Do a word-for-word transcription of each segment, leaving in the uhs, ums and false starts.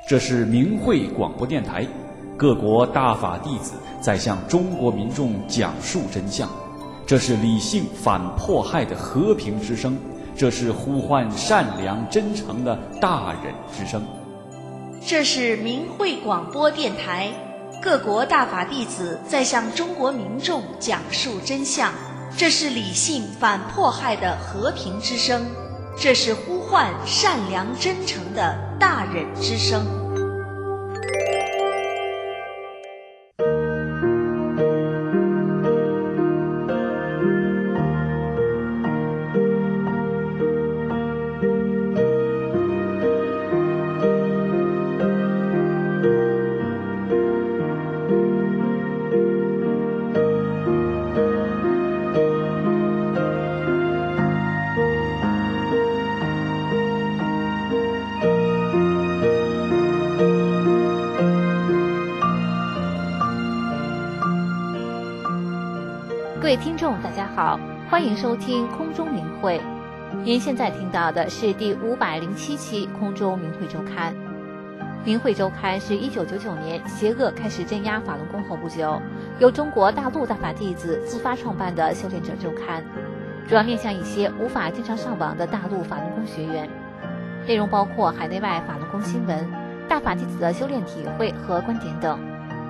这是明慧广播电台，各国大法弟子在向中国民众讲述真相。这是理性反迫害的和平之声，这是呼唤善良真诚的大忍之声。 这是明慧广播电台，各国大法弟子在向中国民众讲述真相。这是理性反迫害的和平之声，这是呼唤善良真诚的大忍之声。 各位听众大家好，欢迎收听空中明慧。您现在听到的是第五百零七期空中明慧周刊。明慧周刊是一九九九年邪恶开始镇压法轮功后不久，由中国大陆大法弟子自发创办的修炼者周刊，主要面向一些无法经常上网的大陆法轮功学员，内容包括海内外法轮功新闻、大法弟子的修炼体会和观点等。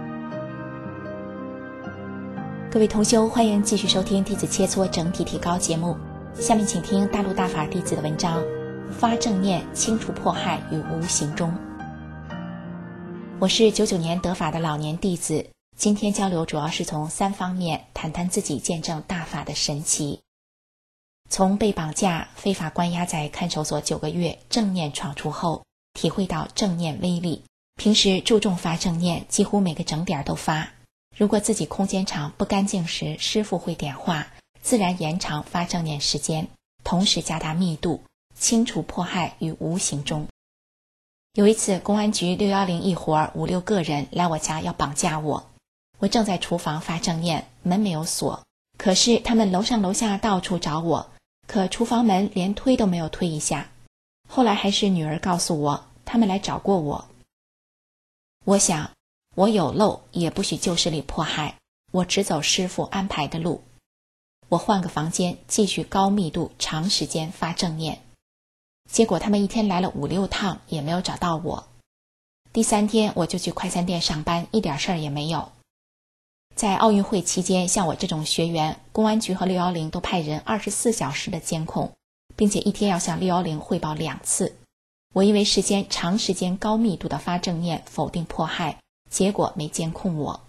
各位同修，欢迎继续收听弟子切磋整体提高节目。下面请听大陆大法弟子的文章：发正念，清除迫害于无形中。我是九九年得法的老年弟子，今天交流主要是从三方面谈谈自己见证大法的神奇。从被绑架、非法关押在看守所九个月，正念闯出后，体会到正念威力。平时注重发正念，几乎每个整点都发。如果自己空间场不干净时，师父会点化，自然延长发正念时间，同时加大密度，清除迫害于无形中。有一次公安局六一零一伙五六个人来我家要绑架我，我正在厨房发正念，门没有锁，可是他们楼上楼下到处找我，可厨房门连推都没有推一下。后来还是女儿告诉我，他们来找过我。我想我有漏也不许旧势力迫害，我只走师父安排的路。我换个房间，继续高密度长时间发正念。结果他们一天来了五六趟，也没有找到我。第三天我就去快餐店上班，一点事儿也没有。在奥运会期间，像我这种学员，公安局和六一零都派人二十四小时的监控，并且一天要向六一零汇报两次。我因为时间长时间高密度的发正念，否定迫害，结果没监控我。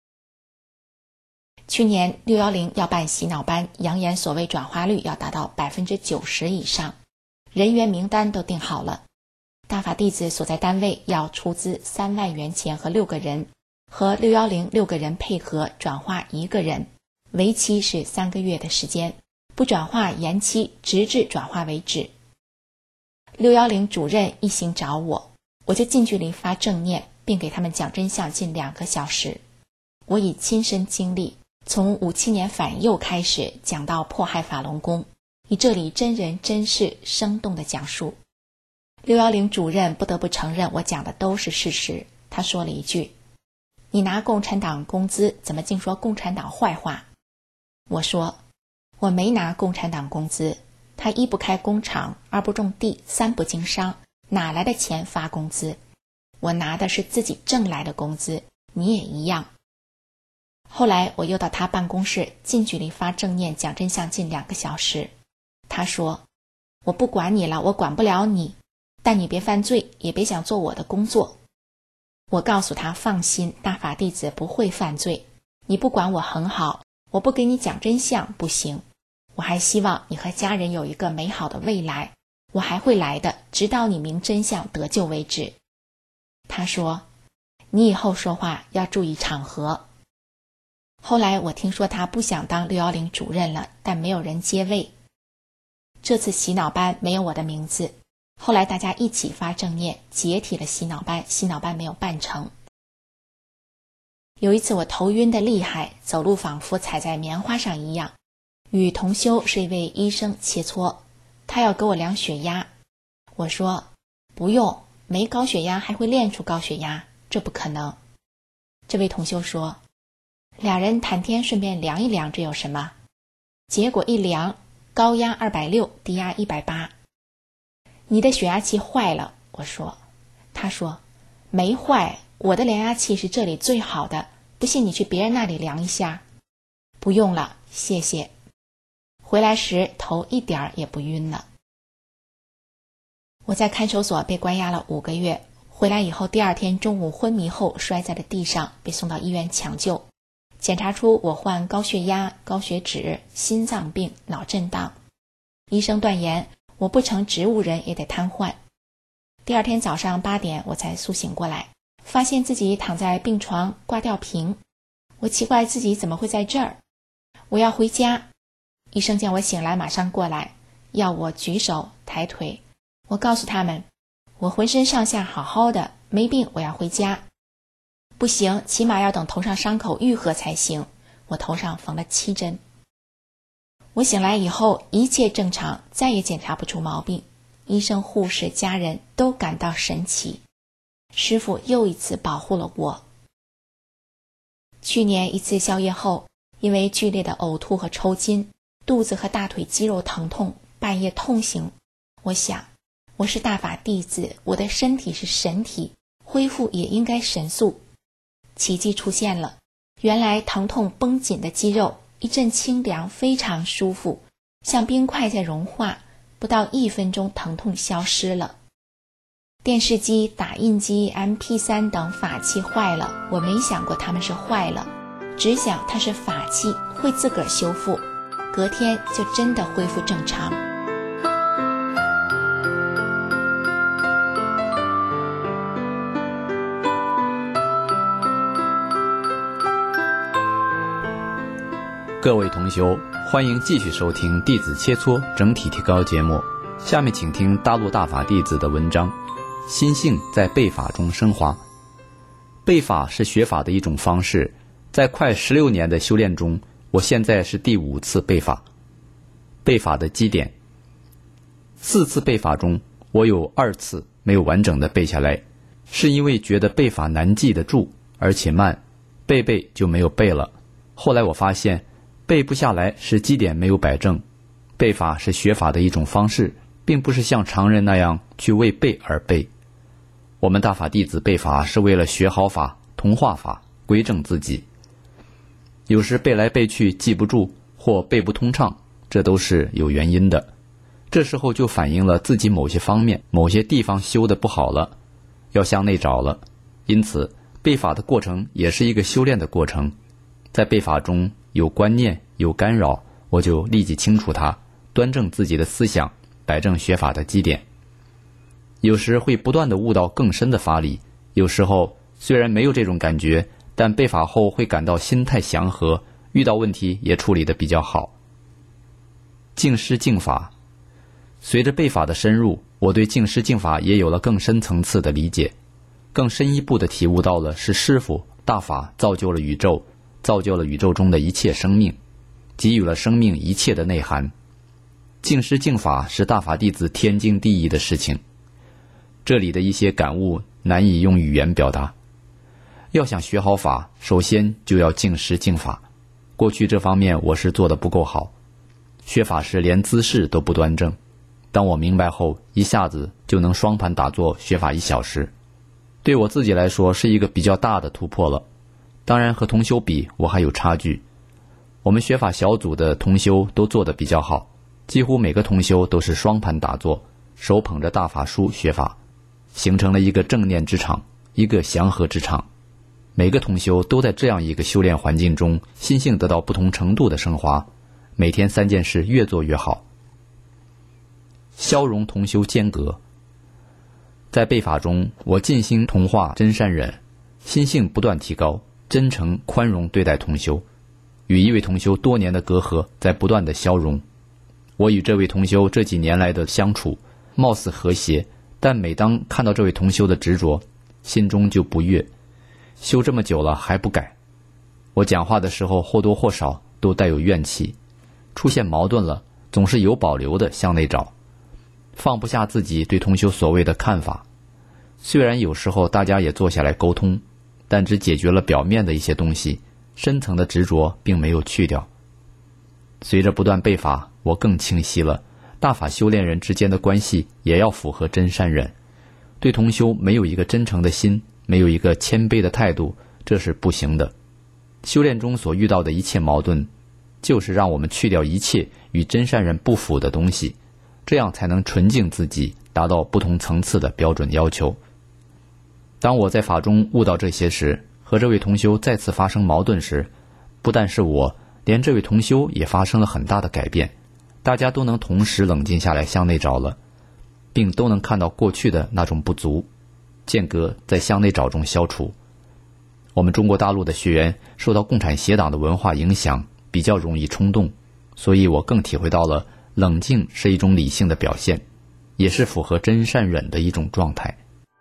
去年六一零要办洗脑班，扬言所谓转化率要达到 百分之九十 以上，人员名单都定好了。大法弟子所在单位要出资三万元钱和六个人，和六一零六个人配合转化一个人，为期是三个月的时间，不转化延期，直至转化为止。六一零主任一行找我，我就近距离发正念，并给他们讲真相近两个小时。我以亲身经历，从五七年反右开始讲到迫害法轮功，以这里真人真事生动的讲述。六一零主任不得不承认我讲的都是事实，他说了一句：你拿共产党工资，怎么净说共产党坏话？我说我没拿共产党工资，他一不开工厂，二不种地，三不经商，哪来的钱发工资？我拿的是自己挣来的工资，你也一样。后来我又到他办公室，近距离发正念讲真相近两个小时。他说我不管你了，我管不了你，但你别犯罪，也别想做我的工作。我告诉他放心，大法弟子不会犯罪，你不管我很好，我不给你讲真相不行，我还希望你和家人有一个美好的未来，我还会来的，直到你明真相得救为止。他说你以后说话要注意场合。后来我听说他不想当六一零主任了，但没有人接位。这次洗脑班没有我的名字，后来大家一起发正念，解体了洗脑班，洗脑班没有办成。有一次我头晕得厉害，走路仿佛踩在棉花上一样，与同修是一位医生切磋，他要给我量血压。我说不用， 没高血压还会练出高血压，这不可能。这位同修说，俩人谈天顺便量一量，这有什么？结果一量，高压二百六，低压一百八。你的血压器坏了，我说。他说，没坏，我的量压器是这里最好的，不信你去别人那里量一下。不用了，谢谢。回来时头一点儿也不晕了。我在看守所被关押了五个月，回来以后第二天中午昏迷后摔在了地上，被送到医院抢救，检查出我患高血压、高血脂、心脏病、脑震荡。医生断言我不成植物人也得瘫痪。第二天早上八点我才苏醒过来，发现自己躺在病床挂吊瓶。我奇怪自己怎么会在这儿，我要回家。医生见我醒来马上过来，要我举手抬腿。我告诉他们，我浑身上下好好的，没病，我要回家。不行，起码要等头上伤口愈合才行。我头上缝了七针。我醒来以后一切正常，再也检查不出毛病。医生、护士、家人都感到神奇。师父又一次保护了我。去年一次宵夜后，因为剧烈的呕吐和抽筋，肚子和大腿肌肉疼痛，半夜痛醒。我想，我是大法弟子，我的身体是神体，恢复也应该神速。奇迹出现了，原来疼痛绷紧的肌肉一阵清凉，非常舒服，像冰块在融化，不到一分钟疼痛消失了。电视机、打印机、M P 三 等法器坏了，我没想过它们是坏了，只想它是法器，会自个儿修复，隔天就真的恢复正常。 各位同修，欢迎继续收听弟子切磋整体提高节目。下面请听大陆大法弟子的文章，心性在背法中升华。背法是学法的一种方式，在快十六年的修炼中，我现在是第五次背法。背法的基点，四次背法中，我有二次没有完整的背下来，是因为觉得背法难记得住，而且慢，背背就没有背了。后来我发现背不下来是基点没有摆正，背法是学法的一种方式，并不是像常人那样去为背而背。我们大法弟子背法是为了学好法、同化法、归正自己。有时背来背去记不住或背不通畅，这都是有原因的。这时候就反映了自己某些方面、某些地方修得不好了，要向内找了。因此，背法的过程也是一个修炼的过程。在背法中有观念、有干扰，我就立即清除它，端正自己的思想，摆正学法的基点。有时会不断地悟到更深的法理，有时候虽然没有这种感觉，但背法后会感到心态祥和，遇到问题也处理得比较好。净师净法，随着背法的深入，我对净师净法也有了更深层次的理解，更深一步地体悟到了是师父大法造就了宇宙，造就了宇宙中的一切生命，给予了生命一切的内涵。净师净法是大法弟子天经地义的事情，这里的一些感悟难以用语言表达。要想学好法，首先就要净师净法。过去这方面我是做得不够好，学法时连姿势都不端正。当我明白后，一下子就能双盘打坐学法一小时，对我自己来说是一个比较大的突破了。当然和同修比，我还有差距。我们学法小组的同修都做得比较好，几乎每个同修都是双盘打坐，手捧着大法书学法，形成了一个正念之场，一个祥和之场。每个同修都在这样一个修炼环境中，心性得到不同程度的升华，每天三件事越做越好。消融同修间隔，在背法中，我尽心同化真善忍，心性不断提高，真诚宽容对待同修，与一位同修多年的隔阂在不断的消融。我与这位同修这几年来的相处貌似和谐，但每当看到这位同修的执着，心中就不悦，修这么久了还不改。我讲话的时候或多或少都带有怨气，出现矛盾了总是有保留的向内找，放不下自己对同修所谓的看法。 虽然有时候大家也坐下来沟通，但只解决了表面的一些东西，深层的执着并没有去掉。随着不断背法，我更清晰了，大法修炼人之间的关系也要符合真善忍。对同修没有一个真诚的心，没有一个谦卑的态度，这是不行的。修炼中所遇到的一切矛盾，就是让我们去掉一切与真善忍不符的东西，这样才能纯净自己，达到不同层次的标准要求。当我在法中悟到这些时，和这位同修再次发生矛盾时，不但是我，连这位同修也发生了很大的改变，大家都能同时冷静下来向内找了，并都能看到过去的那种不足，间隔在向内找中消除。我们中国大陆的学员受到共产协党的文化影响，比较容易冲动，所以我更体会到了冷静是一种理性的表现，也是符合真善忍的一种状态。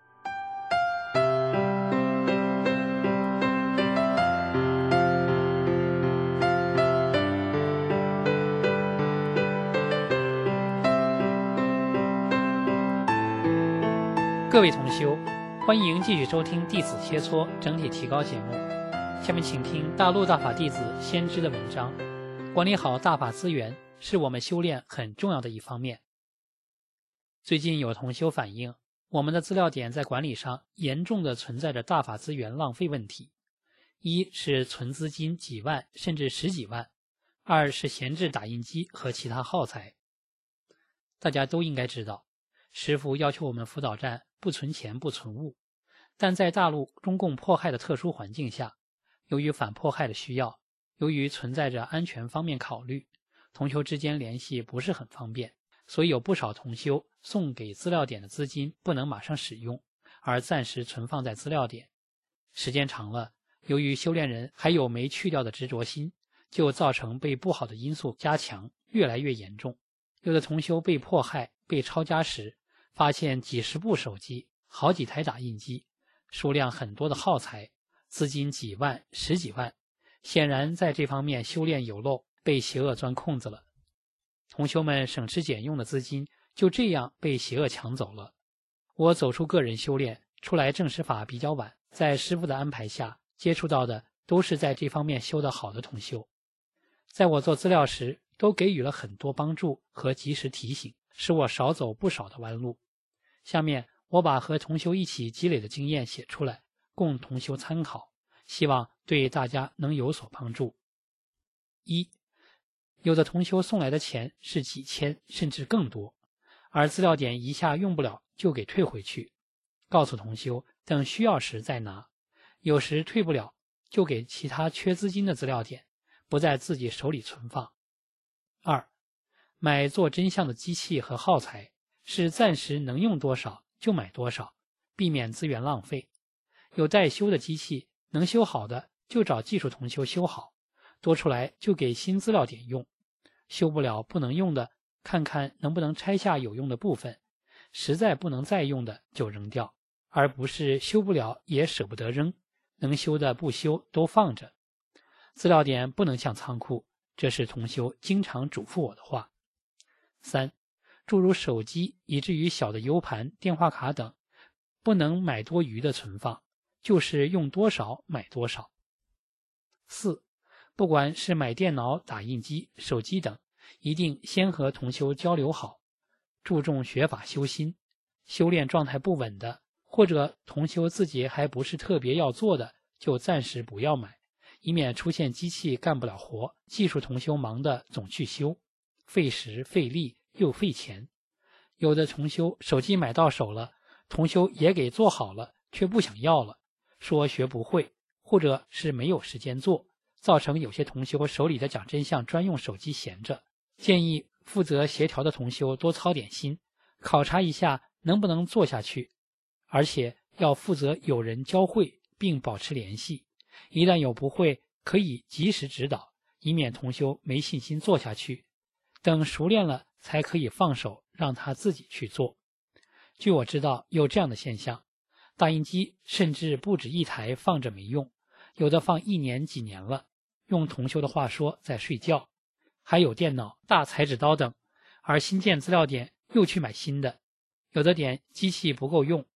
各位同修，欢迎继续收听《弟子切磋整体提高》节目。下面请听大陆大法弟子先知的文章。管理好大法资源是我们修炼很重要的一方面。最近有同修反映，我们的资料点在管理上严重的存在着大法资源浪费问题。一是存资金几万甚至十几万，二是闲置打印机和其他耗材。大家都应该知道，师父要求我们辅导站不存钱不存物，但在大陆中共迫害的特殊环境下，由于反迫害的需要，由于存在着安全方面考虑，同修之间联系不是很方便，所以有不少同修送给资料点的资金不能马上使用，而暂时存放在资料点。时间长了，由于修炼人还有没去掉的执着心，就造成被不好的因素加强，越来越严重。有的同修被迫害被抄家时，发现几十部手机，好几台打印机，数量很多的耗材，资金几万十几万，显然在这方面修炼有漏，被邪恶钻空子了。同修们省吃俭用的资金就这样被邪恶抢走了。我走出个人修炼，出来正实法比较晚，在师父的安排下接触到的都是在这方面修得好的同修，在我做资料时都给予了很多帮助和及时提醒，使我少走不少的弯路。下面我把和同修一起积累的经验写出来，供同修参考，希望对大家能有所帮助。一，有的同修送来的钱是几千甚至更多，而资料点一下用不了就给退回去，告诉同修等需要时再拿，有时退不了就给其他缺资金的资料点，不在自己手里存放。二，买做真相的机器和耗材，是暂时能用多少就买多少，避免资源浪费。有待修的机器，能修好的就找技术同修修好，多出来就给新资料点用，修不了不能用的，看看能不能拆下有用的部分，实在不能再用的就扔掉，而不是修不了也舍不得扔，能修的不修都放着。资料点不能像仓库，这是同修经常嘱咐我的话。三，诸如手机以至于小的 U 盘、电话卡等，不能买多余的存放，就是用多少买多少。四，不管是买电脑、打印机、手机等，一定先和同修交流好，注重学法修心，修炼状态不稳的，或者同修自己还不是特别要做的，就暂时不要买，以免出现机器干不了活，技术同修忙的总去修，费时费力又费钱。有的同修手机买到手了，同修也给做好了，却不想要了，说学不会，或者是没有时间做，造成有些同修手里的讲真相专用手机闲着。建议负责协调的同修多操点心，考察一下能不能做下去，而且要负责有人教会并保持联系，一旦有不会可以及时指导，以免同修没信心做下去，等熟练了才可以放手让他自己去做。据我知道有这样的现象，打印机甚至不止一台放着没用，有的放一年几年了，用同修的话说在睡觉。还有电脑、大裁纸刀等，而新建资料点又去买新的，有的点机器不够用，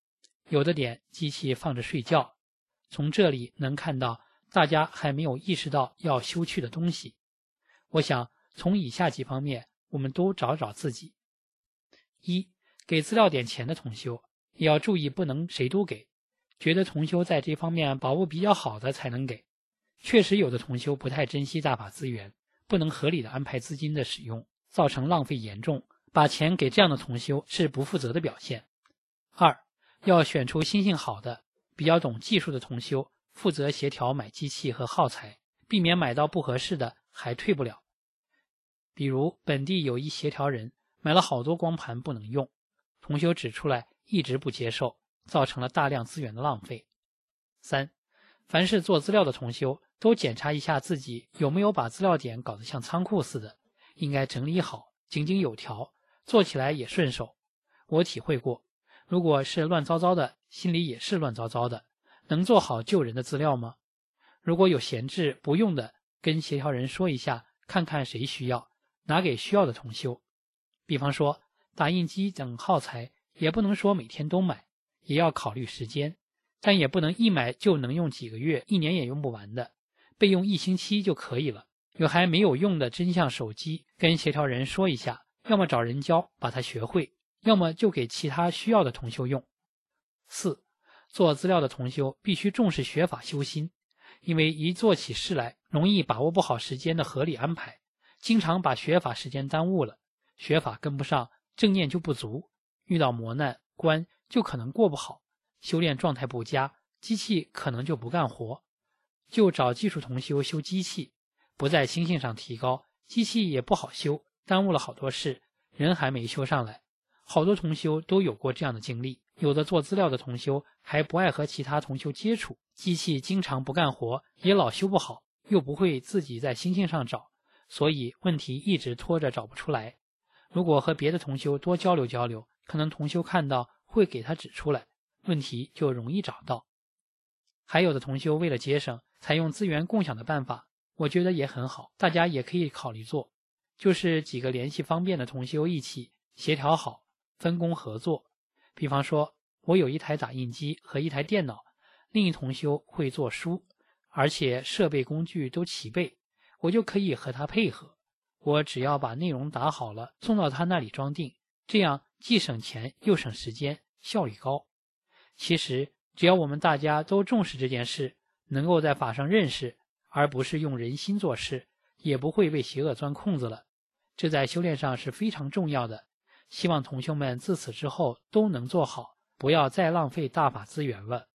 有的点机器放着睡觉。从这里能看到大家还没有意识到要修去的东西。我想从以下几方面我们都找找自己。一，给资料点钱的同修也要注意不能谁都给，觉得同修在这方面把握比较好的才能给。确实有的同修不太珍惜大法资源，不能合理的安排资金的使用，造成浪费严重，把钱给这样的同修是不负责的表现。二，要选出心性好的比较懂技术的同修，负责协调买机器和耗材，避免买到不合适的还退不了。比如本地有一协调人买了好多光盘不能用，同修指出来一直不接受，造成了大量资源的浪费。三，凡是做资料的同修都检查一下自己有没有把资料点搞得像仓库似的，应该整理好，井井有条，做起来也顺手。我体会过，如果是乱糟糟的，心里也是乱糟糟的，能做好救人的资料吗？如果有闲置不用的，跟协调人说一下，看看谁需要，拿给需要的同修。比方说打印机等耗材，也不能说每天都买，也要考虑时间，但也不能一买就能用几个月，一年也用不完的，备用一星期就可以了。有还没有用的真相手机，跟协调人说一下，要么找人教把它学会，要么就给其他需要的同修用。四，做资料的同修必须重视学法修心，因为一做起事来容易把握不好时间的合理安排，经常把学法时间耽误了，学法跟不上，正念就不足，遇到磨难关就可能过不好，修炼状态不佳，机器可能就不干活。就找技术同修修机器，不在心性上提高，机器也不好修，耽误了好多事，人还没修上来。好多同修都有过这样的经历，有的做资料的同修还不爱和其他同修接触，机器经常不干活，也老修不好，又不会自己在心性上找，所以问题一直拖着找不出来。如果和别的同修多交流交流，可能同修看到会给他指出来，问题就容易找到。还有的同修为了节省，采用资源共享的办法，我觉得也很好，大家也可以考虑做，就是几个联系方便的同修一起协调好，分工合作。比方说我有一台打印机和一台电脑，另一同修会做书，而且设备工具都齐备，我就可以和他配合，我只要把内容打好了送到他那里装订，这样既省钱又省时间，效率高。其实只要我们大家都重视这件事，能够在法上认识，而不是用人心做事，也不会为邪恶钻空子了。这在修炼上是非常重要的，希望同修们自此之后都能做好，不要再浪费大法资源了。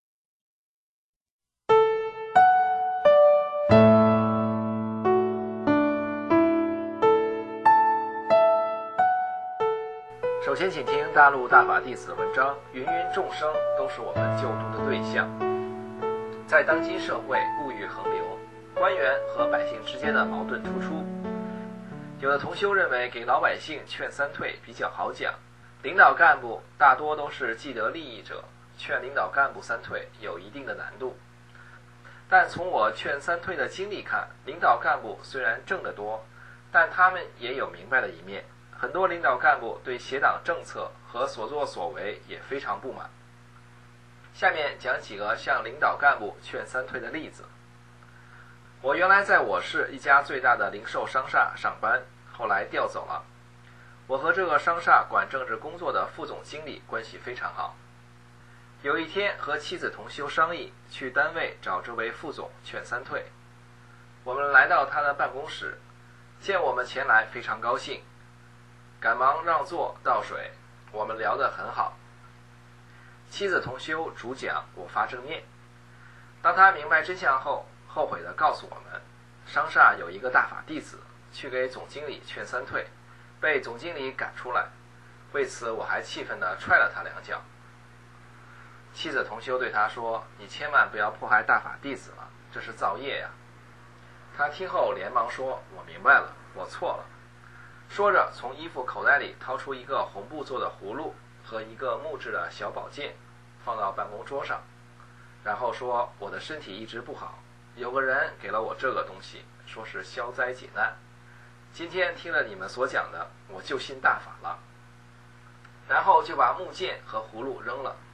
首先请听大陆大法弟子的文章，芸芸众生都是我们救度的对象。在当今社会物欲横流，官员和百姓之间的矛盾突出，有的同修认为给老百姓劝三退比较好讲，领导干部大多都是既得利益者，劝领导干部三退有一定的难度。但从我劝三退的经历看，领导干部虽然挣得多，但他们也有明白的一面，很多领导干部对协党政策和所作所为也非常不满。下面讲几个向领导干部劝三退的例子。我原来在我市一家最大的零售商厦上班，后来调走了。我和这个商厦管政治工作的副总经理关系非常好。有一天和妻子同修商议，去单位找这位副总劝三退。我们来到他的办公室，见我们前来非常高兴，赶忙让座倒水，我们聊得很好。妻子同修主讲，我发正念。当他明白真相后，后悔地告诉我们，商厦有一个大法弟子去给总经理劝三退，被总经理赶出来，为此我还气愤地踹了他两脚。妻子同修对他说，你千万不要迫害大法弟子了，这是造业呀。他听后连忙说，我明白了，我错了。说着从衣服口袋里掏出一个红布做的葫芦和一个木质的小宝剑，放到办公桌上，然后说，我的身体一直不好，有个人给了我这个东西，说是消灾解难，今天听了你们所讲的，我就信大法了。然后就把木剑和葫芦扔了。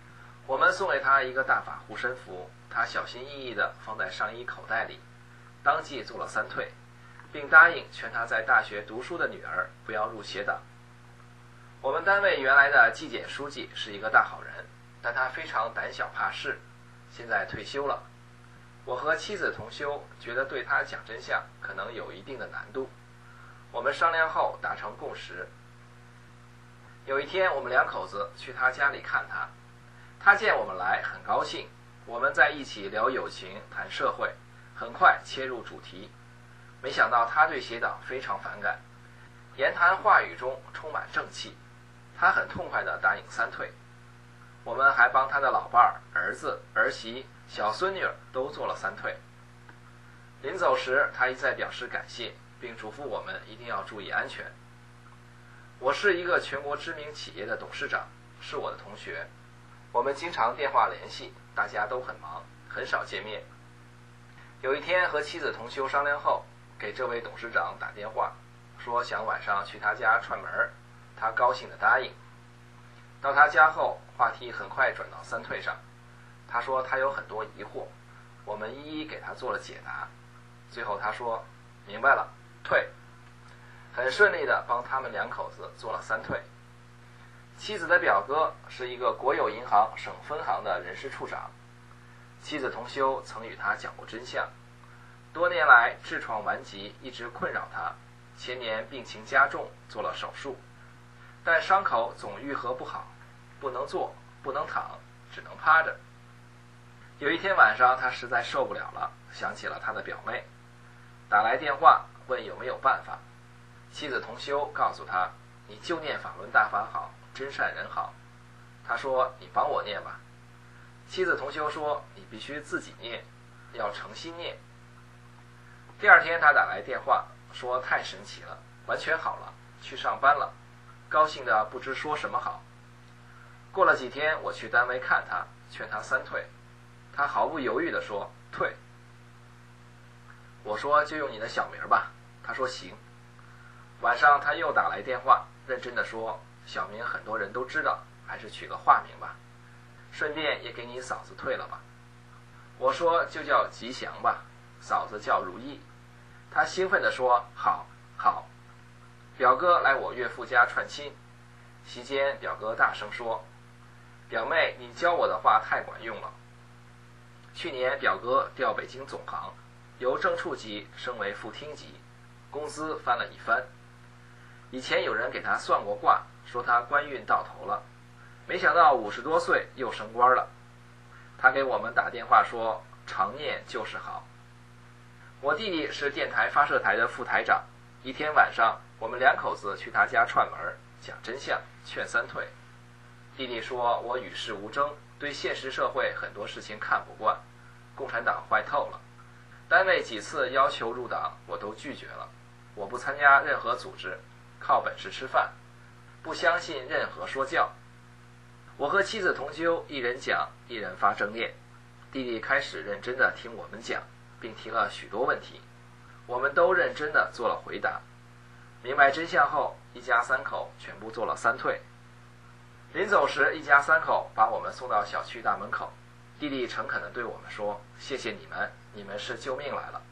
我们送给他一个大法护身符，他小心翼翼地放在上衣口袋里，当即做了三退，并答应劝他在大学读书的女儿不要入邪党。我们单位原来的纪检书记是一个大好人，但他非常胆小怕事，现在退休了。我和妻子同修觉得对他讲真相可能有一定的难度，我们商量后达成共识。有一天我们两口子去他家里看他，他见我们来很高兴，我们在一起聊友情谈社会，很快切入主题。没想到他对邪党非常反感，言谈话语中充满正气，他很痛快地答应三退。我们还帮他的老伴儿、儿子、儿媳、小孙女儿都做了三退。临走时他一再表示感谢，并嘱咐我们一定要注意安全。我是一个全国知名企业的董事长，是我的同学，我们经常电话联系，大家都很忙，很少见面。有一天和妻子同修商量后，给这位董事长打电话，说想晚上去他家串门，他高兴地答应。到他家后，话题很快转到三退上，他说他有很多疑惑，我们一一给他做了解答。最后他说明白了，退。很顺利地帮他们两口子做了三退。妻子的表哥是一个国有银行省分行的人事处长，妻子同修曾与他讲过真相，多年来痔疮顽疾一直困扰他，前年病情加重，做了手术，但伤口总愈合不好，不能坐，不能躺，只能趴着。有一天晚上他实在受不了了，想起了他的表妹，打来电话问有没有办法。妻子同修告诉他，你就念法轮大法好，真善人好。他说你帮我念吧。妻子同修说你必须自己念，要诚心念。第二天他打来电话说太神奇了，完全好了，去上班了，高兴的不知说什么好。过了几天我去单位看他，劝他三退，他毫不犹豫地说退。我说就用你的小名吧，他说行。晚上他又打来电话，认真地说小名很多人都知道，还是取个化名吧，顺便也给你嫂子退了吧。我说就叫吉祥吧，嫂子叫如意。他兴奋地说好好。表哥来我岳父家串亲，席间表哥大声说，表妹你教我的话太管用了。去年表哥调北京总行，由正处级升为副厅级，工资翻了一番。以前有人给他算过卦，说他官运到头了，没想到五十多岁又升官了。他给我们打电话说常念就是好。我弟弟是电台发射台的副台长，一天晚上我们两口子去他家串门，讲真相，劝三退。弟弟说我与世无争，对现实社会很多事情看不惯，共产党坏透了，单位几次要求入党我都拒绝了，我不参加任何组织，靠本事吃饭，不相信任何说教。我和妻子同修，一人讲一人发正念，弟弟开始认真地听我们讲，并提了许多问题，我们都认真地做了回答。明白真相后，一家三口全部做了三退。临走时，一家三口把我们送到小区大门口，弟弟诚恳地对我们说，谢谢你们，你们是救命来了。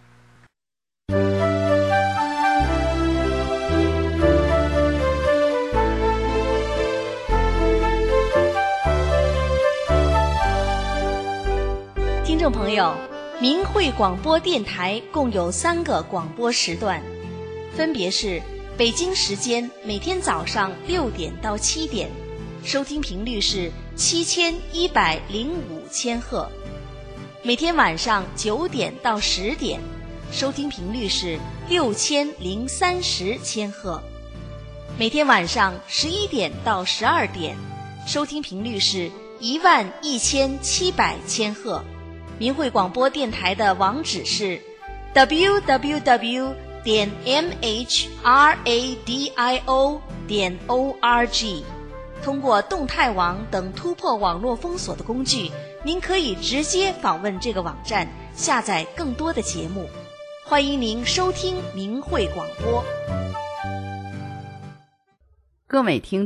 听众朋友，明慧广播电台共有三个广播时段，分别是北京时间每天早上六点到七点，收听频率是七千一百零五千赫；每天晚上九点到十点，收听频率是六千零三十千赫；每天晚上十一点到十二点，收听频率是一万一千七百千赫。明慧广播电台的网址是 double-u double-u double-u 点 m h radio 点 org。通过动态网等突破网络封锁的工具，您可以直接访问这个网站，下载更多的节目。欢迎您收听明慧广播。 各位听众，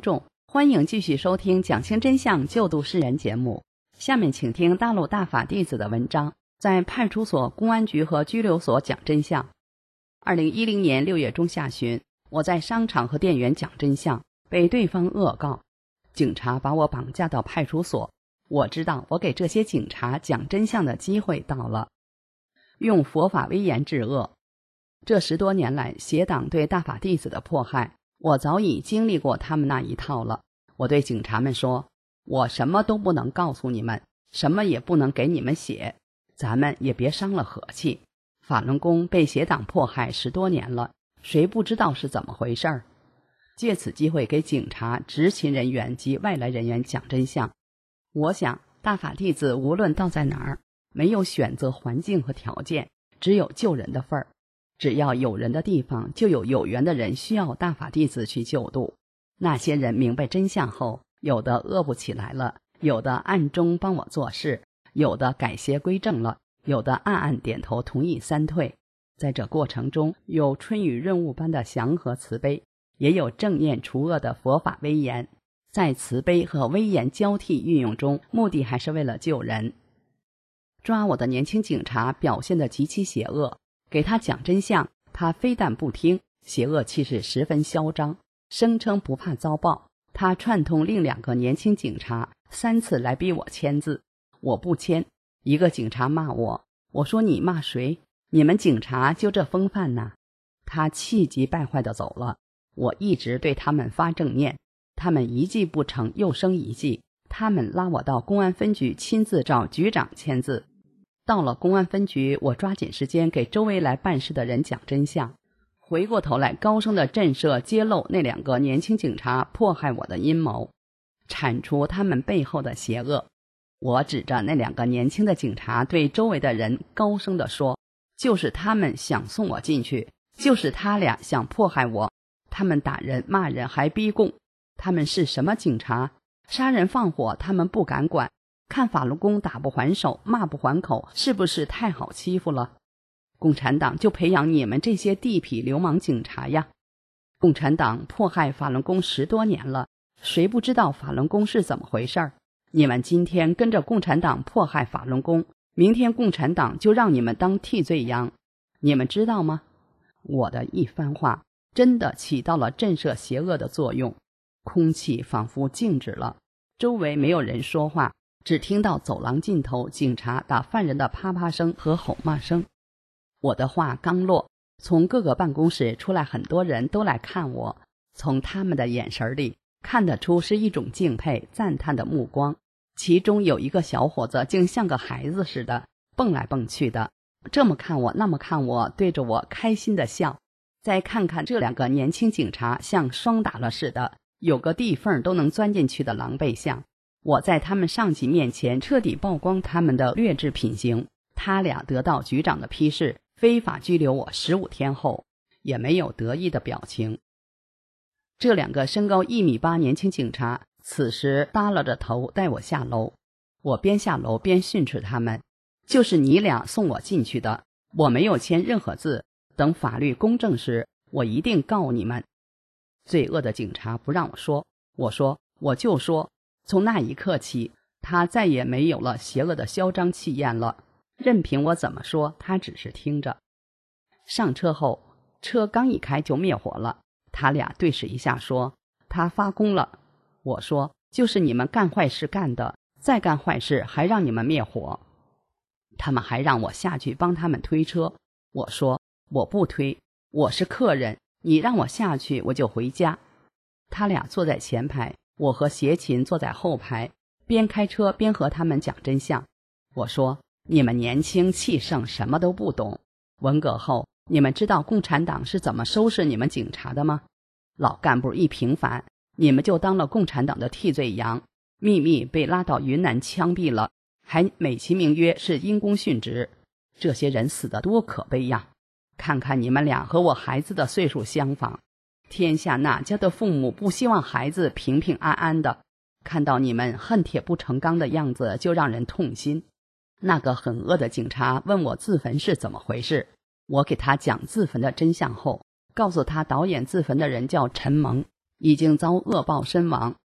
欢迎继续收听讲清真相救度世人节目。下面请听大陆大法弟子的文章，在派出所、公安局和拘留所讲真相。二零一零年六月中下旬，我在商场和店员讲真相，被对方恶告。警察把我绑架到派出所，我知道我给这些警察讲真相的机会到了。用佛法威严治恶。这十多年来邪党对大法弟子的迫害，我早已经历过他们那一套了。我对警察们说，我什么都不能告诉你们，什么也不能给你们写，咱们也别伤了和气。法轮功被邪党迫害十多年了，谁不知道是怎么回事儿？借此机会给警察、执勤人员及外来人员讲真相。我想大法弟子无论到在哪儿，没有选择环境和条件，只有救人的份儿。只要有人的地方，就有有缘的人需要大法弟子去救度。那些人明白真相后，有的饿不起来了，有的暗中帮我做事，有的改邪归正了，有的暗暗点头同意三退。在这过程中，有春雨润物般的祥和慈悲，也有正念除恶的佛法威严。在慈悲和威严交替运用中，目的还是为了救人。抓我的年轻警察表现得极其邪恶，给他讲真相，他非但不听，邪恶气势十分嚣张，声称不怕遭报。他串通另两个年轻警察，三次来逼我签字，我不签。一个警察骂我，我说你骂谁？你们警察就这风范呐？他气急败坏地走了。我一直对他们发正念，他们一计不成又生一计，他们拉我到公安分局亲自找局长签字。到了公安分局，我抓紧时间给周围来办事的人讲真相，回过头来高声的震慑揭露那两个年轻警察迫害我的阴谋，铲除他们背后的邪恶。我指着那两个年轻的警察对周围的人高声地说，就是他们想送我进去，就是他俩想迫害我，他们打人骂人还逼供。他们是什么警察？杀人放火他们不敢管，看法轮功打不还手，骂不还口，是不是太好欺负了？共产党就培养你们这些地痞流氓警察呀！共产党迫害法轮功十多年了，谁不知道法轮功是怎么回事儿？你们今天跟着共产党迫害法轮功，明天共产党就让你们当替罪羊，你们知道吗？我的一番话真的起到了震慑邪恶的作用，空气仿佛静止了，周围没有人说话，只听到走廊尽头警察打犯人的啪啪声和吼骂声。我的话刚落，从各个办公室出来很多人都来看我，从他们的眼神里看得出是一种敬佩赞叹的目光。其中有一个小伙子竟像个孩子似的蹦来蹦去的，这么看我那么看我，对着我开心的笑。再看看这两个年轻警察像霜打了似的，有个地缝都能钻进去的狼狈相。我在他们上级面前彻底曝光他们的劣质品行，他俩得到局长的批示，非法拘留我十五天后，也没有得意的表情。这两个身高一米八年轻警察此时耷拉着头带我下楼，我边下楼边训斥他们，就是你俩送我进去的，我没有签任何字，等法律公正时，我一定告你们。罪恶的警察不让我说，我说我就说。从那一刻起，他再也没有了邪恶的嚣张气焰了，任凭我怎么说，他只是听着。上车后，车刚一开就灭火了，他俩对视一下说，他发功了。我说，就是你们干坏事干的，再干坏事还让你们灭火。他们还让我下去帮他们推车，我说我不推，我是客人，你让我下去我就回家。他俩坐在前排，我和协勤坐在后排，边开车边和他们讲真相。我说，你们年轻气盛，什么都不懂。文革后，你们知道共产党是怎么收拾你们警察的吗？老干部一平反，你们就当了共产党的替罪羊，秘密被拉到云南枪毙了，还美其名曰是因公殉职。这些人死得多可悲呀！看看你们俩和我孩子的岁数相仿，天下哪家的父母不希望孩子平平安安的？看到你们恨铁不成钢的样子，就让人痛心。那个很恶的警察问我自焚是怎么回事，我给他讲自焚的真相后，告诉他导演自焚的人叫陈蒙，已经遭恶报身亡。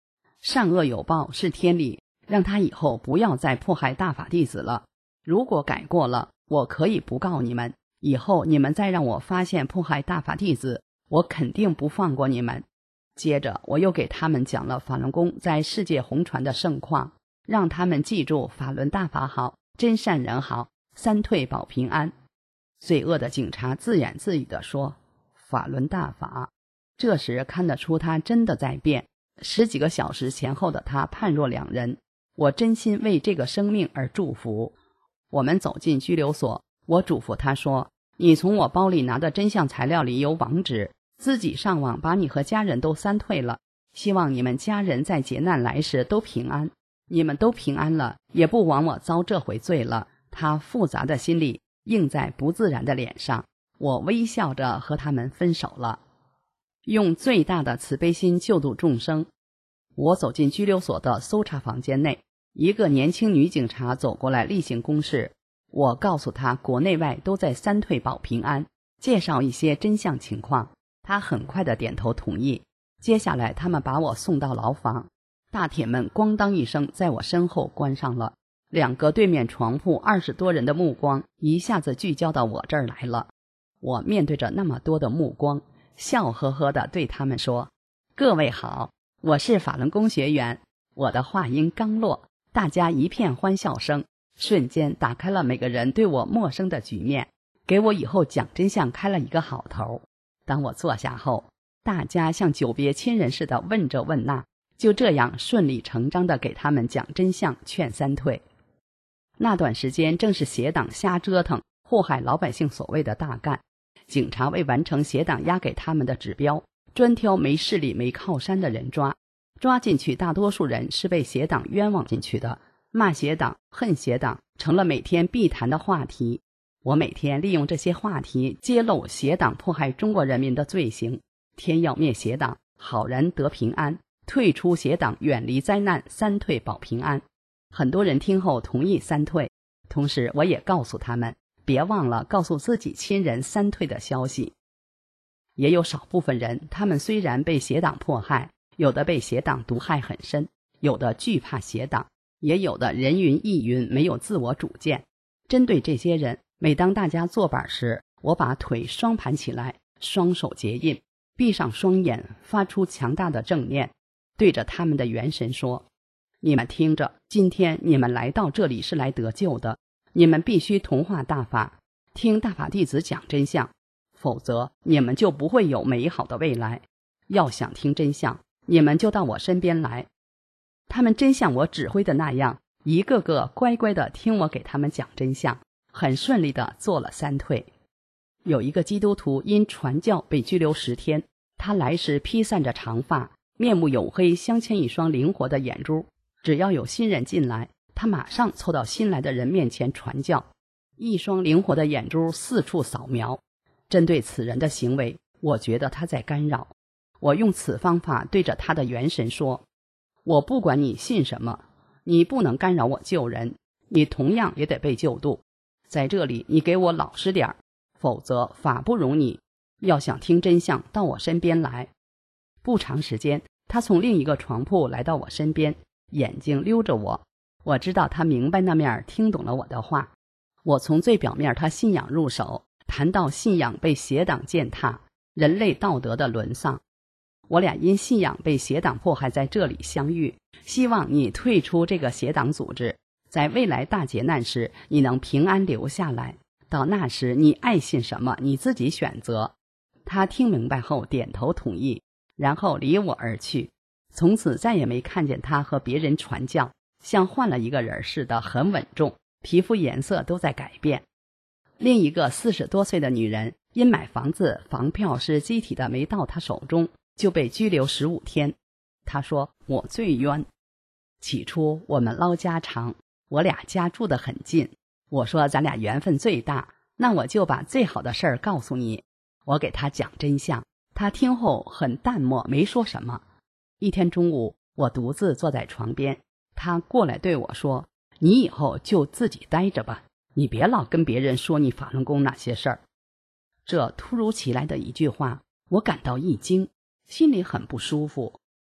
善恶有报是天理，让他以后不要再迫害大法弟子了。如果改过了，我可以不告你们，以后你们再让我发现迫害大法弟子，我肯定不放过你们。接着我又给他们讲了法轮功在世界红传的盛况，让他们记住法轮大法好，真善人好，三退保平安。罪恶的警察自言自语地说，法轮大法。这时看得出他真的在变，十几个小时前后的他判若两人。我真心为这个生命而祝福。我们走进拘留所，我嘱咐他说，你从我包里拿的真相材料里有网址，自己上网把你和家人都三退了，希望你们家人在劫难来时都平安。你们都平安了，也不枉我遭这回罪了。他复杂的心理映在不自然的脸上，我微笑着和他们分手了。用最大的慈悲心救度众生。我走进拘留所的搜查房间内，一个年轻女警察走过来例行公事。我告诉她国内外都在三退保平安，介绍一些真相情况。她很快的点头同意。接下来他们把我送到牢房，大铁门咣当一声在我身后关上了。两个对面床铺二十多人的目光一下子聚焦到我这儿来了。我面对着那么多的目光，笑呵呵地对他们说，各位好，我是法轮功学员。我的话音刚落，大家一片欢笑声，瞬间打开了每个人对我陌生的局面，给我以后讲真相开了一个好头。当我坐下后，大家像久别亲人似的问这问那，就这样顺理成章地给他们讲真相，劝三退。那段时间正是邪党瞎折腾祸害老百姓所谓的大干，警察为完成邪党压给他们的指标，专挑没势力没靠山的人抓，抓进去大多数人是被邪党冤枉进去的，骂邪党恨邪党成了每天必谈的话题。我每天利用这些话题揭露邪党迫害中国人民的罪行，天要灭邪党，好人得平安，退出邪党远离灾难，三退保平安。很多人听后同意三退，同时我也告诉他们别忘了告诉自己亲人三退的消息。也有少部分人，他们虽然被邪党迫害，有的被邪党毒害很深，有的惧怕邪党，也有的人云亦云，没有自我主见。针对这些人，每当大家坐板时，我把腿双盘起来，双手结印，闭上双眼，发出强大的正念，对着他们的元神说，你们听着，今天你们来到这里是来得救的，你们必须同化大法，听大法弟子讲真相，否则你们就不会有美好的未来。要想听真相，你们就到我身边来。他们真像我指挥的那样，一个个乖乖地听我给他们讲真相，很顺利地做了三退。有一个基督徒因传教被拘留十天，他来时披散着长发，面目黝黑，镶嵌一双灵活的眼珠，只要有新人进来，他马上凑到新来的人面前传教，一双灵活的眼珠四处扫描。针对此人的行为，我觉得他在干扰。我用此方法对着他的元神说，我不管你信什么，你不能干扰我救人，你同样也得被救度。在这里你给我老实点儿，否则法不容你。要想听真相，到我身边来。不长时间，他从另一个床铺来到我身边，眼睛溜着我，我知道他明白那面听懂了我的话。我从最表面他信仰入手，谈到信仰被邪党践踏，人类道德的沦丧。我俩因信仰被邪党迫害在这里相遇，希望你退出这个邪党组织，在未来大劫难时你能平安留下来，到那时你爱信什么你自己选择。他听明白后点头同意，然后离我而去。从此再也没看见他和别人传教，像换了一个人似的，很稳重，皮肤颜色都在改变。另一个四十多岁的女人，因买房子房票是集体的没到她手中，就被拘留十五天。她说我最冤。起初我们唠家常，我俩家住得很近，我说咱俩缘分最大，那我就把最好的事儿告诉你。我给她讲真相，她听后很淡漠，没说什么。一天中午，我独自坐在床边，她过来对我说，你以后就自己待着吧，你别老跟别人说你法轮功那些事儿。这突如其来的一句话，我感到一惊，心里很不舒服。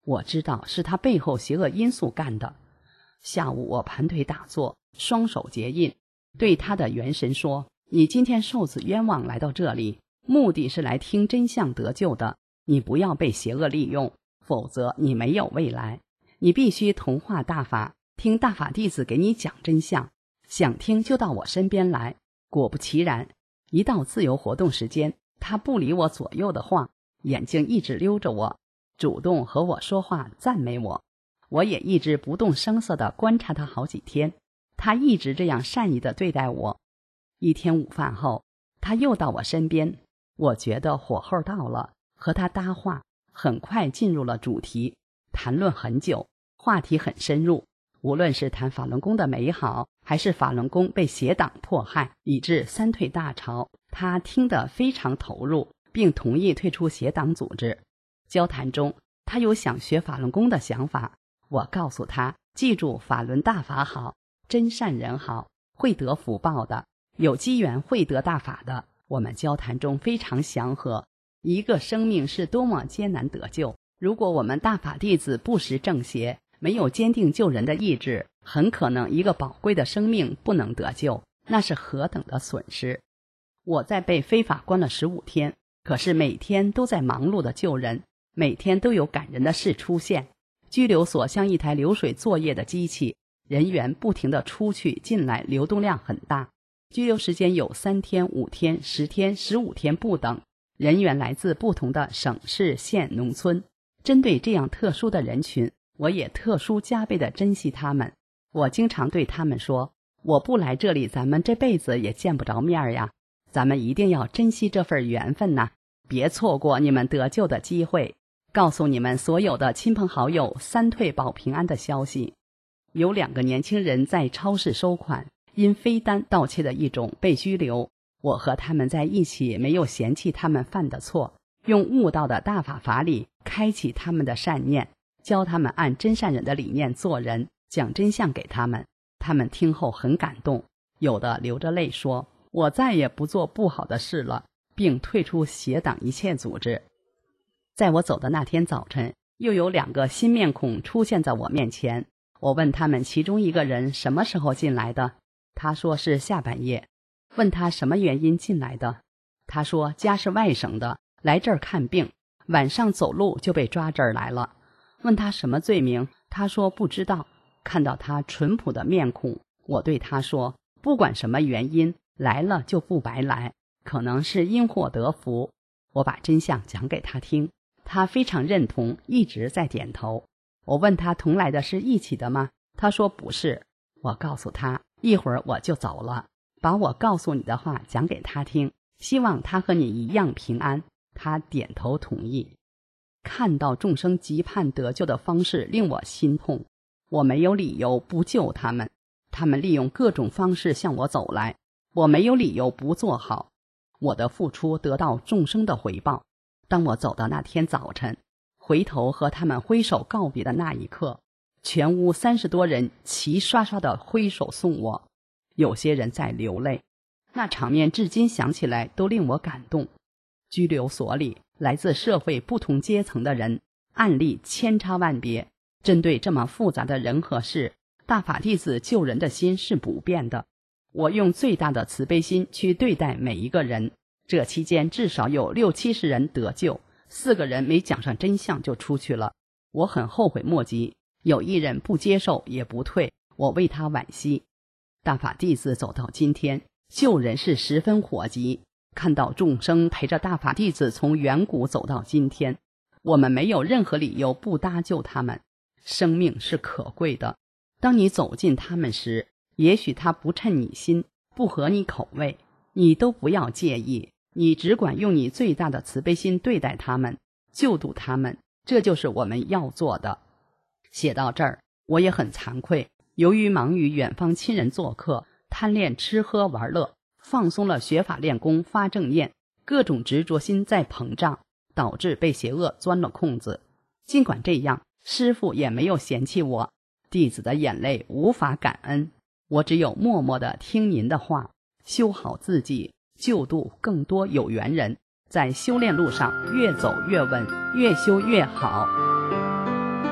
我知道是他背后邪恶因素干的。下午我盘腿打坐，双手结印，对他的元神说，你今天受此冤枉来到这里，目的是来听真相得救的，你不要被邪恶利用，否则你没有未来。你必须同化大法，听大法弟子给你讲真相，想听就到我身边来。果不其然，一到自由活动时间，他不理我左右的话，眼睛一直溜着我，主动和我说话，赞美我。我也一直不动声色地观察他好几天，他一直这样善意地对待我。一天午饭后，他又到我身边，我觉得火候到了，和他搭话，很快进入了主题，谈论很久，话题很深入，无论是谈法轮功的美好，还是法轮功被邪党迫害，以致三退大潮，他听得非常投入，并同意退出邪党组织。交谈中，他有想学法轮功的想法，我告诉他，记住法轮大法好，真善人好，会得福报的，有机缘会得大法的。我们交谈中非常祥和，一个生命是多么艰难得救，如果我们大法弟子不识正邪，没有坚定救人的意志，很可能一个宝贵的生命不能得救，那是何等的损失。我在被非法关了十五天，可是每天都在忙碌的救人，每天都有感人的事出现。拘留所像一台流水作业的机器，人员不停地出去进来，流动量很大。拘留时间有三天、五天、十天、十五天不等，人员来自不同的省市县农村。针对这样特殊的人群，我也特殊加倍地珍惜他们。我经常对他们说，我不来这里，咱们这辈子也见不着面呀，咱们一定要珍惜这份缘分呐，别错过你们得救的机会。告诉你们所有的亲朋好友三退保平安的消息。有两个年轻人在超市收款，因非单盗窃的一种被拘留。我和他们在一起，没有嫌弃他们犯的错，用悟道的大法法理开启他们的善念，教他们按真善忍的理念做人，讲真相给他们。他们听后很感动，有的流着泪说，我再也不做不好的事了，并退出邪党一切组织。在我走的那天早晨，又有两个新面孔出现在我面前。我问他们其中一个人什么时候进来的，他说是下半夜。问他什么原因进来的，他说家是外省的，来这儿看病，晚上走路就被抓这儿来了。问他什么罪名，他说不知道。看到他淳朴的面孔，我对他说，不管什么原因，来了就不白来，可能是因祸得福。我把真相讲给他听，他非常认同，一直在点头。我问他同来的是一起的吗？他说不是。我告诉他，一会儿我就走了，把我告诉你的话讲给他听，希望他和你一样平安。他点头同意。看到众生急盼得救的方式令我心痛，我没有理由不救他们，他们利用各种方式向我走来，我没有理由不做好。我的付出得到众生的回报。当我走到那天早晨，回头和他们挥手告别的那一刻，全屋三十多人齐刷刷地挥手送我，有些人在流泪，那场面至今想起来都令我感动。拘留所里来自社会不同阶层的人，案例千差万别，针对这么复杂的人和事，大法弟子救人的心是不变的。我用最大的慈悲心去对待每一个人，这期间至少有六七十人得救，四个人没讲上真相就出去了，我很后悔莫及。有一人不接受也不退，我为他惋惜。大法弟子走到今天，救人是十分火急，看到众生陪着大法弟子从远古走到今天，我们没有任何理由不搭救他们。生命是可贵的，当你走近他们时，也许他不称你心，不合你口味，你都不要介意，你只管用你最大的慈悲心对待他们，救度他们，这就是我们要做的。写到这儿，我也很惭愧，由于忙于远方亲人做客，贪恋吃喝玩乐，放松了学法练功发正念，各种执着心在膨胀，导致被邪恶钻了空子。尽管这样，师父也没有嫌弃我，弟子的眼泪无法感恩，我只有默默地听您的话，修好自己，救度更多有缘人，在修炼路上越走越稳，越修越好。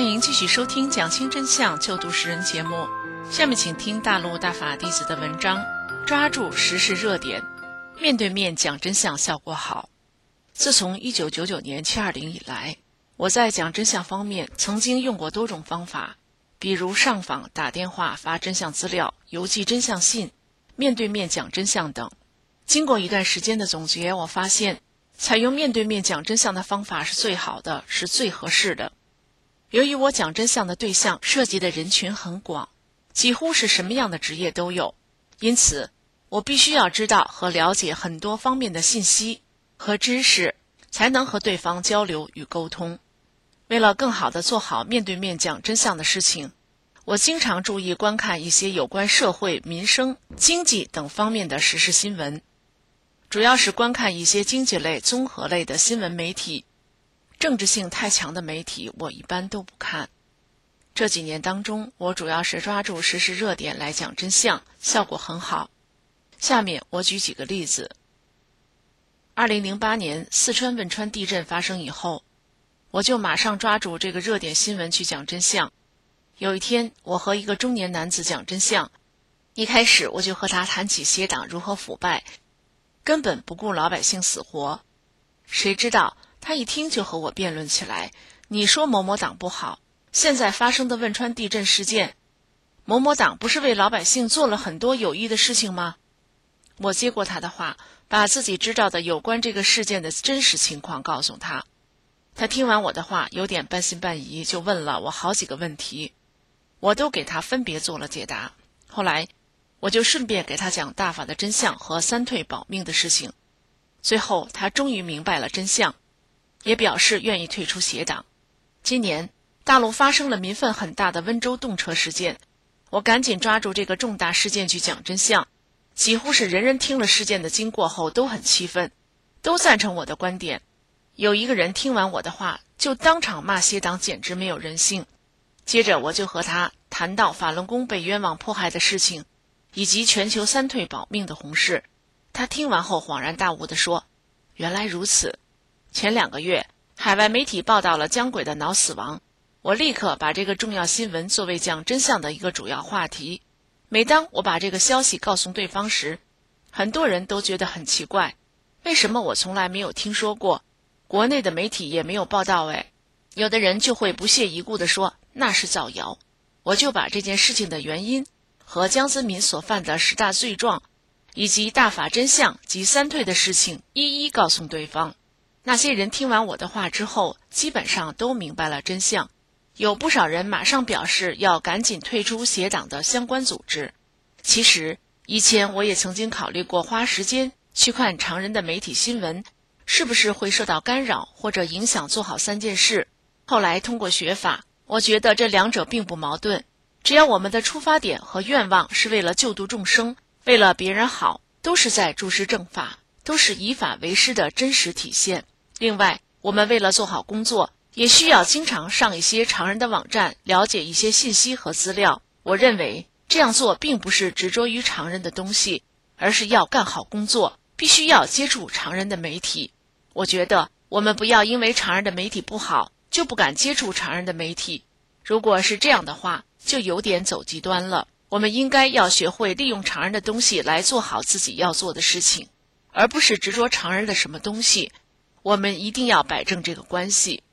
欢迎继续收听讲清真相救度世人节目。下面请听大陆大法弟子的文章，抓住时事热点，面对面讲真相效果好。自从一九九九年七二零以来，我在讲真相方面曾经用过多种方法，比如上访、打电话、发真相资料、邮寄真相信、面对面讲真相等。经过一段时间的总结，我发现采用面对面讲真相的方法是最好的，是最合适的。由于我讲真相的对象涉及的人群很广，几乎是什么样的职业都有，因此我必须要知道和了解很多方面的信息和知识，才能和对方交流与沟通。为了更好地做好面对面讲真相的事情，我经常注意观看一些有关社会、民生、经济等方面的时事新闻，主要是观看一些经济类、综合类的新闻媒体。政治性太强的媒体我一般都不看。这几年当中，我主要是抓住时事热点来讲真相，效果很好。下面我举几个例子。二零零八年四川汶川地震发生以后，我就马上抓住这个热点新闻去讲真相。有一天，我和一个中年男子讲真相，一开始我就和他谈起协党如何腐败，根本不顾老百姓死活。谁知道他一听就和我辩论起来，你说某某党不好，现在发生的汶川地震事件，某某党不是为老百姓做了很多有益的事情吗？我接过他的话，把自己知道的有关这个事件的真实情况告诉他。他听完我的话，有点半信半疑，就问了我好几个问题，我都给他分别做了解答。后来我就顺便给他讲大法的真相和三退保命的事情。最后他终于明白了真相，也表示愿意退出协党。今年大陆发生了民愤很大的温州动车事件，我赶紧抓住这个重大事件去讲真相，几乎是人人听了事件的经过后都很气愤，都赞成我的观点。有一个人听完我的话，就当场骂协党简直没有人性。接着我就和他谈到法轮功被冤枉迫害的事情，以及全球三退保命的红事。他听完后恍然大悟地说，原来如此。前两个月海外媒体报道了江鬼的脑死亡，我立刻把这个重要新闻作为讲真相的一个主要话题。每当我把这个消息告诉对方时，很多人都觉得很奇怪，为什么我从来没有听说过，国内的媒体也没有报道哎。有的人就会不屑一顾地说那是造谣。我就把这件事情的原因和江泽民所犯的十大罪状，以及大法真相及三退的事情一一告诉对方。那些人听完我的话之后，基本上都明白了真相。有不少人马上表示要赶紧退出协党的相关组织。其实以前我也曾经考虑过花时间去看常人的媒体新闻，是不是会受到干扰或者影响做好三件事。后来通过学法，我觉得这两者并不矛盾，只要我们的出发点和愿望是为了救度众生，为了别人好，都是在注释正法，都是以法为师的真实体现。另外，我们为了做好工作，也需要经常上一些常人的网站，了解一些信息和资料。我认为这样做并不是执着于常人的东西，而是要干好工作，必须要接触常人的媒体。我觉得我们不要因为常人的媒体不好，就不敢接触常人的媒体。如果是这样的话，就有点走极端了。我们应该要学会利用常人的东西来做好自己要做的事情，而不是执着常人的什么东西。我们一定要摆正这个关系。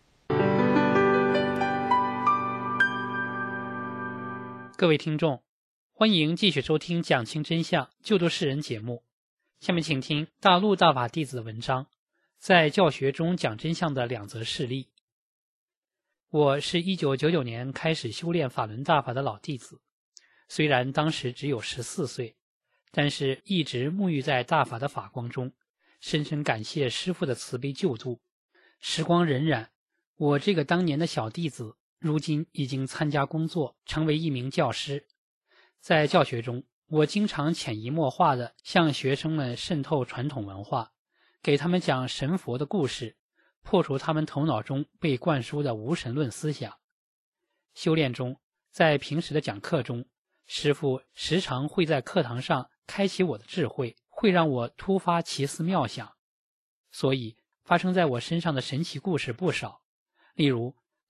各位听众，欢迎继续收听讲清真相救度世人节目。下面请听大陆大法弟子的文章，在教学中讲真相的两则事例。我是一九九九年开始修炼法轮大法的老弟子，虽然当时只有十四岁，但是一直沐浴在大法的法光中，深深感谢师父的慈悲救度。时光荏苒，我这个当年的小弟子如今已经参加工作，成为一名教师。在教学中，我经常潜移默化地向学生们渗透传统文化，给他们讲神佛的故事，破除他们头脑中被灌输的无神论思想。修炼中，在平时的讲课中，师父时常会在课堂上开启我的智慧，会让我突发奇思妙想，所以发生在我身上的神奇故事不少。例如，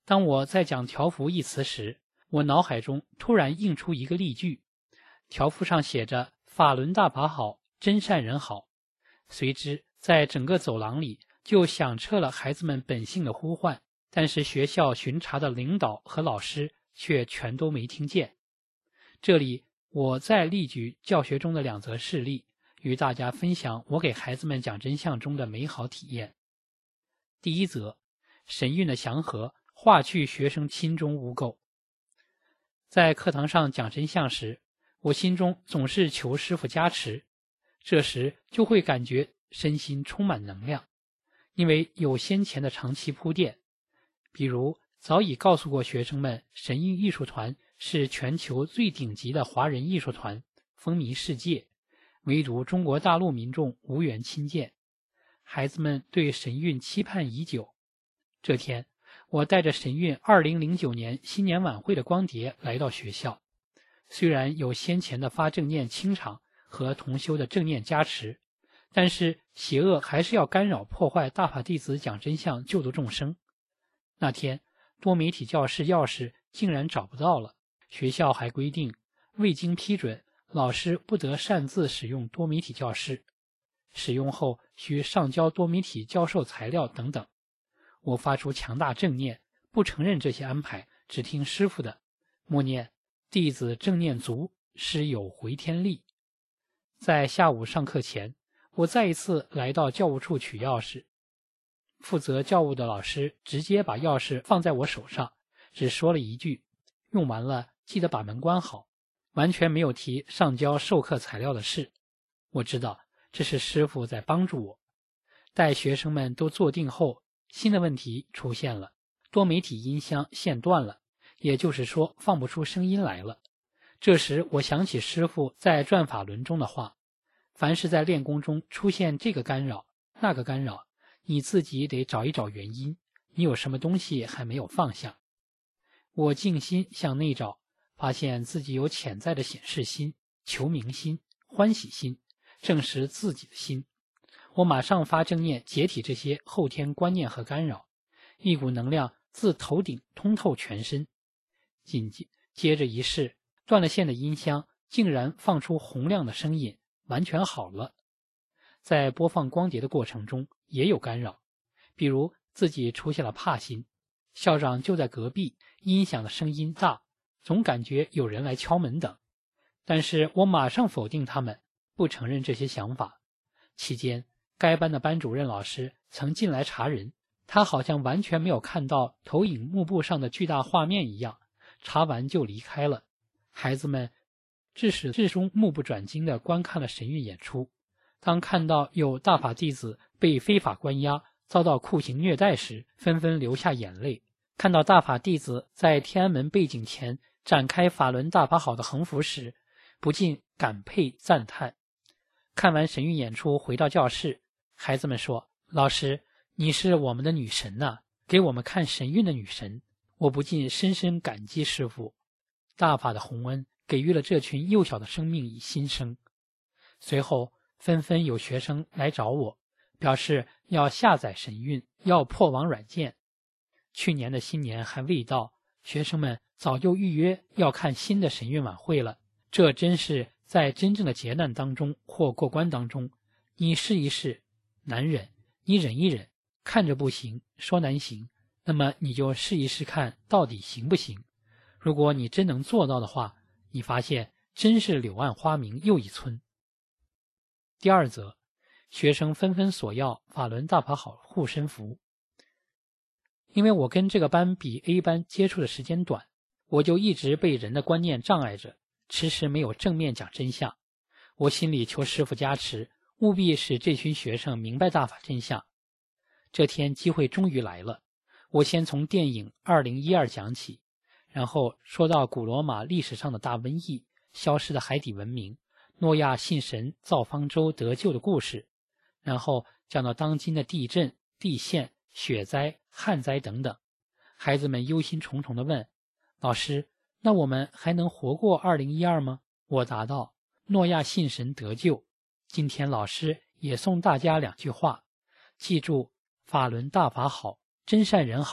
当我在讲条幅一词时，我脑海中突然映出一个例句，条幅上写着法轮大法好，真善人好。随之在整个走廊里就响彻了孩子们本性的呼唤，但是学校巡查的领导和老师却全都没听见。这里我再例举教学中的两则事例，与大家分享我给孩子们讲真相中的美好体验。第一则，神韵的祥和化去学生心中污垢。在课堂上讲真相时，我心中总是求师父加持，这时就会感觉身心充满能量，因为有先前的长期铺垫。比如早已告诉过学生们，神韵艺术团是全球最顶级的华人艺术团，风靡世界，唯独中国大陆民众无缘亲见，孩子们对神韵期盼已久。这天，我带着神韵二零零九年新年晚会的光碟来到学校，虽然有先前的发正念清场和同修的正念加持，但是邪恶还是要干扰破坏大法弟子讲真相救度众生。那天多媒体教室钥匙竟然找不到了，学校还规定未经批准，老师不得擅自使用多媒体教室，使用后需上交多媒体教授材料等等。我发出强大正念，不承认这些安排，只听师父的，默念弟子正念足，师有回天力。在下午上课前，我再一次来到教务处取钥匙，负责教务的老师直接把钥匙放在我手上，只说了一句用完了记得把门关好，完全没有提上交授课材料的事。我知道这是师父在帮助我。待学生们都坐定后，新的问题出现了，多媒体音箱线断了，也就是说放不出声音来了。这时我想起师父在转法轮中的话，凡是在练功中出现这个干扰那个干扰，你自己得找一找原因，你有什么东西还没有放下。我静心向内找，发现自己有潜在的显示心、求名心、欢喜心，证实自己的心。我马上发正念解体这些后天观念和干扰，一股能量自头顶通透全身。紧接着一试，断了线的音箱竟然放出洪亮的声音，完全好了。在播放光碟的过程中也有干扰，比如自己出现了怕心，校长就在隔壁，音响的声音大，总感觉有人来敲门等。但是我马上否定他们，不承认这些想法。期间该班的班主任老师曾进来查人，他好像完全没有看到投影幕布上的巨大画面一样，查完就离开了。孩子们至始至终目不转睛地观看了神韵演出。当看到有大法弟子被非法关押，遭到酷刑虐待时，纷纷流下眼泪。看到大法弟子在天安门背景前展开法轮大法好的横幅时，不禁感佩赞叹。看完神韵演出回到教室，孩子们说，老师，你是我们的女神呐、啊，给我们看神韵的女神。我不禁深深感激师父，大法的洪恩给予了这群幼小的生命以新生。随后纷纷有学生来找我，表示要下载神韵，要破网软件。去年的新年还未到，学生们早就预约要看新的神韵晚会了。这真是在真正的劫难当中或过关当中，你试一试，难忍，你忍一忍，看着不行，说难行，那么你就试一试看到底行不行。如果你真能做到的话，你发现真是柳暗花明又一村。第二则，学生纷纷索要法轮大法好护身符。因为我跟这个班比 A 班接触的时间短，我就一直被人的观念障碍着，迟迟没有正面讲真相。我心里求师父加持，务必使这群学生明白大法真相。这天机会终于来了，我先从电影二零一二讲起，然后说到古罗马历史上的大瘟疫、消失的海底文明、诺亚信神造方舟得救的故事，然后讲到当今的地震、地陷、雪灾、旱灾等等。孩子们忧心忡忡地问，老师，那我们还能活过二零一二吗？我答道，诺亚信神得救。今天老师也送大家两句话，记住，法轮大法好，真善人好，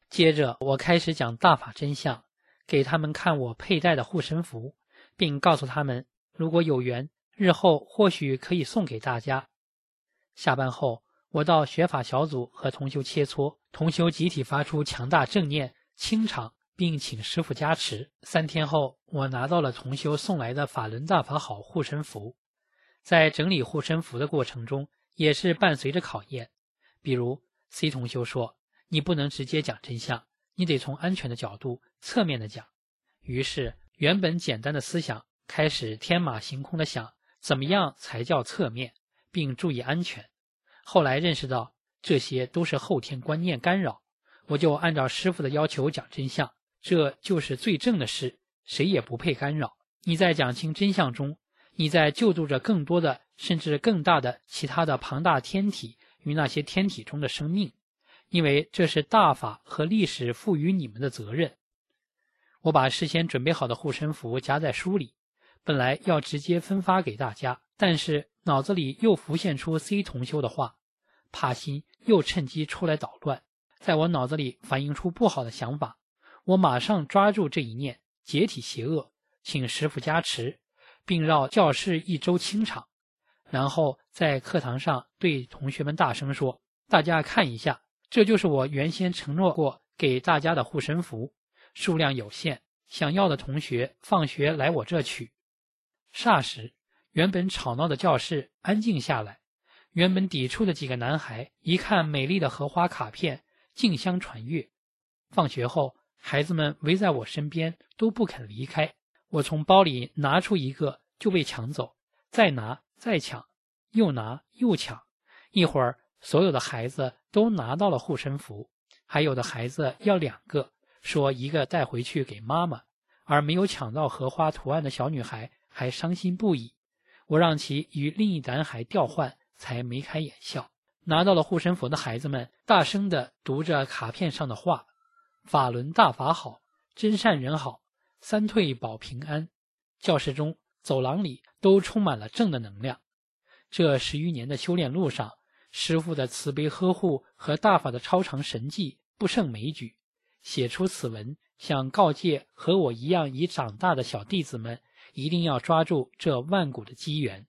接着我开始讲大法真相，给他们看我佩戴的护身符，并告诉他们如果有缘，日后或许可以送给大家。下班后，我到学法小组和同修切磋，同修集体发出强大正念，清场并请师父加持。三天后，我拿到了同修送来的法轮大法好护身符。在整理护身符的过程中，也是伴随着考验。比如 C 同修说，你不能直接讲真相，你得从安全的角度侧面的讲。于是原本简单的思想开始天马行空的想，怎么样才叫侧面，并注意安全。后来认识到这些都是后天观念干扰，我就按照师父的要求讲真相，这就是最正的事，谁也不配干扰。你在讲清真相中，你在救度着更多的甚至更大的其他的庞大天体与那些天体中的生命，因为这是大法和历史赋予你们的责任。我把事先准备好的护身符夹在书里，本来要直接分发给大家，但是脑子里又浮现出 C 同修的话，帕辛又趁机出来捣乱，在我脑子里反映出不好的想法。我马上抓住这一念，解体邪恶，请师父加持，并绕教室一周清场。然后在课堂上对同学们大声说，大家看一下，这就是我原先承诺过给大家的护身符，数量有限，想要的同学放学来我这取。霎时原本吵闹的教室安静下来，原本抵触的几个男孩一看美丽的荷花卡片，竞相传阅。放学后，孩子们围在我身边，都不肯离开。我从包里拿出一个就被抢走，再拿再抢，又拿又抢。一会儿所有的孩子都拿到了护身符，还有的孩子要两个，说一个带回去给妈妈，而没有抢到荷花图案的小女孩还伤心不已。我让其与另一男孩调换，才眉开眼笑。拿到了护身符的孩子们大声地读着卡片上的话，法轮大法好，真善人好，三退保平安。教室中走廊里都充满了正的能量。这十余年的修炼路上，师父的慈悲呵护和大法的超常神迹不胜枚举。写出此文，想告诫和我一样已长大的小弟子们，一定要抓住这万古的机缘。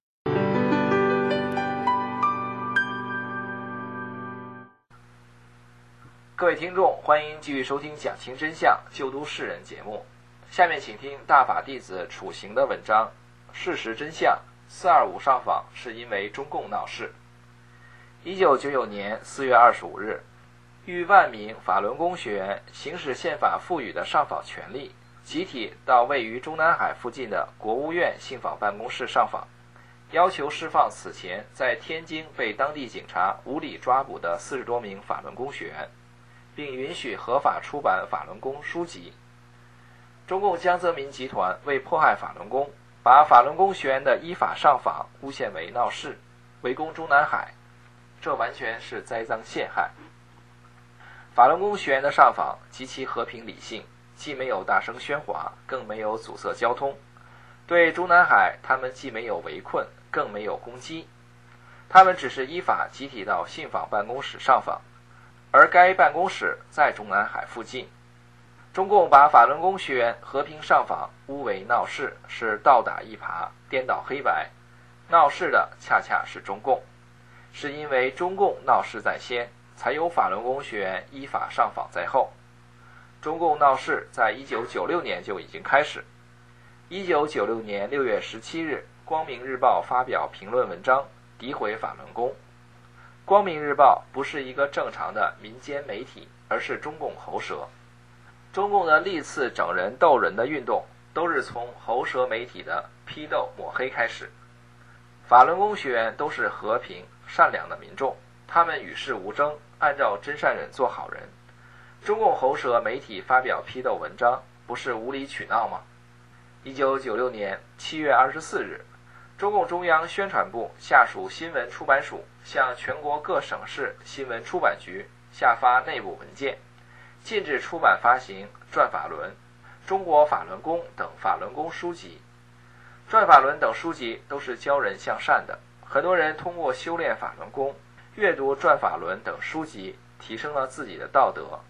各位听众，欢迎继续收听《讲清真相，救度世人》节目。下面请听大法弟子楚行的文章《事实真相：四二五上访是因为中共闹事》。一九九九年四月二十五日，逾万名法轮功学员行使宪法赋予的上访权利，集体到位于中南海附近的国务院信访办公室上访，要求释放此前在天津被当地警察无理抓捕的四十多名法轮功学员，并允许合法出版法轮功书籍。中共江泽民集团为迫害法轮功，把法轮功学员的依法上访诬陷为闹事，围攻中南海，这完全是栽赃陷害。法轮功学员的上访极其和平理性，既没有大声喧哗，更没有阻塞交通。对中南海，他们既没有围困，更没有攻击，他们只是依法集体到信访办公室上访，而该办公室在中南海附近。中共把法轮功学员和平上访诬为闹事，是倒打一耙，颠倒黑白。闹事的恰恰是中共，是因为中共闹事在先，才有法轮功学员依法上访在后。中共闹事在一九九六年就已经开始。一九九六年六月十七日，光明日报发表评论文章，诋毁法轮功。光明日报不是一个正常的民间媒体，而是中共喉舌。中共的历次整人斗人的运动，都是从喉舌媒体的批斗抹黑开始。法轮功学员都是和平善良的民众，他们与世无争，按照真善忍做好人。中共喉舌媒体发表批斗文章，不是无理取闹吗？一九九六年七月二十四日，中共中央宣传部下属新闻出版署向全国各省市新闻出版局下发内部文件，禁止出版发行《转法轮》《中国法轮功》等法轮功书籍。《转法轮》等书籍都是教人向善的，很多人通过修炼法轮功，阅读《转法轮》等书籍，提升了自己的道德，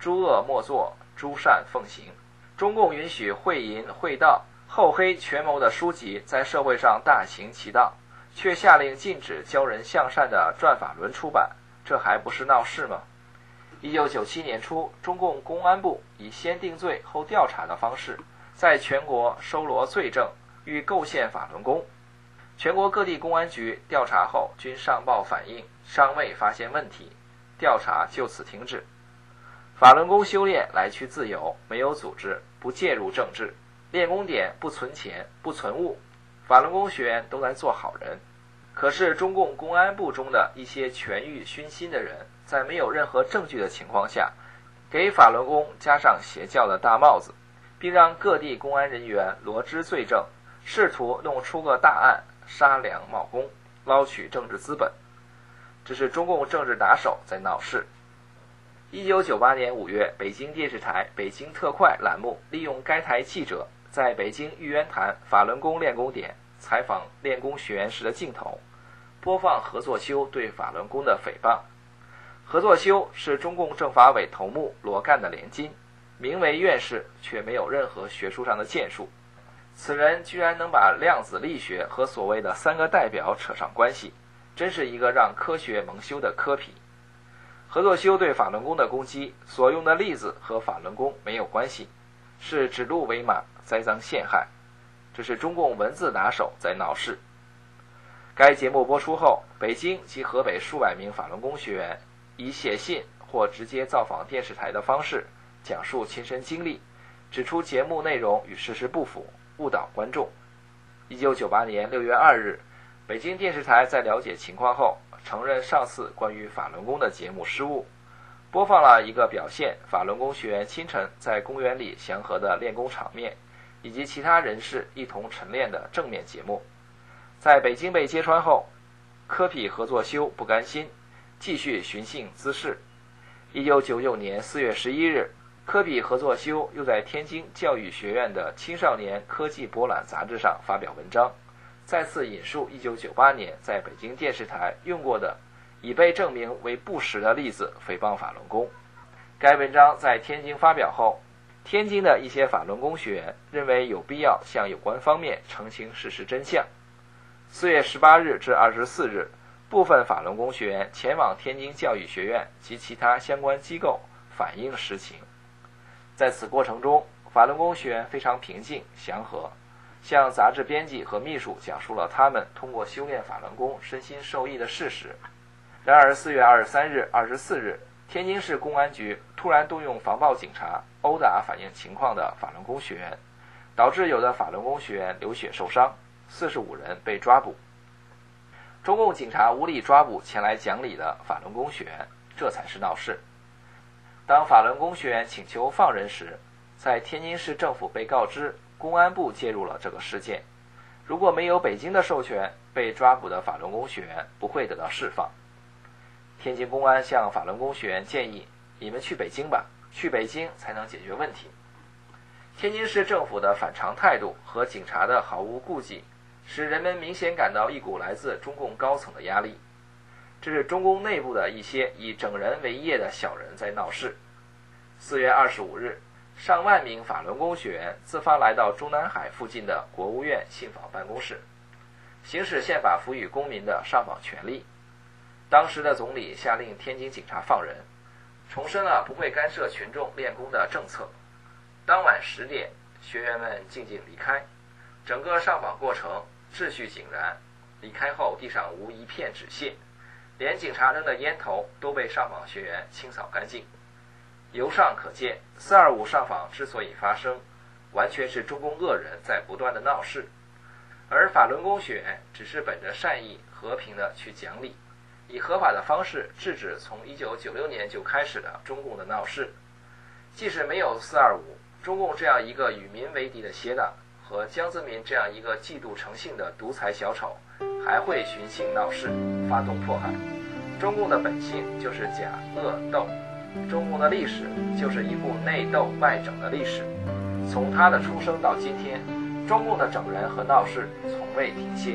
诸恶莫作，诸善奉行。中共允许会淫会盗、厚黑权谋的书籍在社会上大行其道，却下令禁止教人向善的转法轮出版，这还不是闹事吗？一九九七年初，中共公安部以先定罪后调查的方式，在全国收罗罪证，欲构陷法轮功。全国各地公安局调查后均上报反映，尚未发现问题，调查就此停止。法轮功修炼来去自由，没有组织，不介入政治，练功点不存钱不存物，法轮功学员都在做好人。可是中共公安部中的一些权欲熏心的人，在没有任何证据的情况下，给法轮功加上邪教的大帽子，并让各地公安人员罗织罪证，试图弄出个大案，杀良冒功，捞取政治资本。这是中共政治打手在闹事。一九九八年五月，北京电视台北京特快栏目利用该台记者在北京玉渊潭法轮功练功点采访练功学员时的镜头，播放何作修对法轮功的诽谤。何作修是中共政法委头目罗干的连襟，名为院士，却没有任何学术上的建树。此人居然能把量子力学和所谓的三个代表扯上关系，真是一个让科学蒙羞的磕皮。何作修对法轮功的攻击所用的例子和法轮功没有关系，是指鹿为马，栽赃陷害。这是中共文字打手在闹事。该节目播出后，北京及河北数百名法轮功学员以写信或直接造访电视台的方式讲述亲身经历，指出节目内容与事实不符，误导观众。一九九八年六月二日，北京电视台在了解情况后，承认上次关于法轮功的节目失误，播放了一个表现法轮功学员清晨在公园里祥和的练功场面，以及其他人士一同晨练的正面节目。在北京被揭穿后，科比何作修不甘心，继续寻衅滋事。一九九九年四月十一日，科比何作修又在天津教育学院的青少年科技博览杂志上发表文章，再次引述一九九八年在北京电视台用过的已被证明为不实的例子诽谤法轮功。该文章在天津发表后，天津的一些法轮功学员认为有必要向有关方面澄清事实真相。四月十八日至二十四日，部分法轮功学员前往天津教育学院及其他相关机构反映实情。在此过程中，法轮功学员非常平静祥和，向杂志编辑和秘书讲述了他们通过修炼法轮功身心受益的事实。然而四月二十三日、二十四日，天津市公安局突然动用防暴警察殴打反映情况的法轮功学员，导致有的法轮功学员流血受伤，四十五人被抓捕。中共警察无理抓捕前来讲理的法轮功学员，这才是闹事。当法轮功学员请求放人时，在天津市政府被告知公安部介入了这个事件，如果没有北京的授权，被抓捕的法轮功学员不会得到释放。天津公安向法轮功学员建议，你们去北京吧，去北京才能解决问题。天津市政府的反常态度和警察的毫无顾忌，使人们明显感到一股来自中共高层的压力。这是中共内部的一些以整人为业的小人在闹事。四月二十五日，上万名法轮功学员自发来到中南海附近的国务院信访办公室，行使宪法赋予公民的上访权利。当时的总理下令天津警察放人，重申了不会干涉群众练功的政策。当晚十点，学员们静静离开，整个上访过程秩序井然。离开后，地上无一片纸屑，连警察扔的烟头都被上访学员清扫干净。由上可见，四二五上访之所以发生，完全是中共恶人在不断的闹事，而法轮功学员只是本着善意和平的去讲理，以合法的方式制止从一九九六年就开始的中共的闹事。即使没有四二五，中共这样一个与民为敌的邪党和江泽民这样一个嫉妒成性的独裁小丑，还会寻衅闹事，发动迫害。中共的本性就是假恶斗，中共的历史就是一部内斗外整的历史。从它的出生到今天，中共的整人和闹事从未停歇。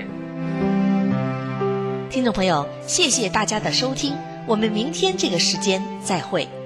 听众朋友，谢谢大家的收听，我们明天这个时间再会。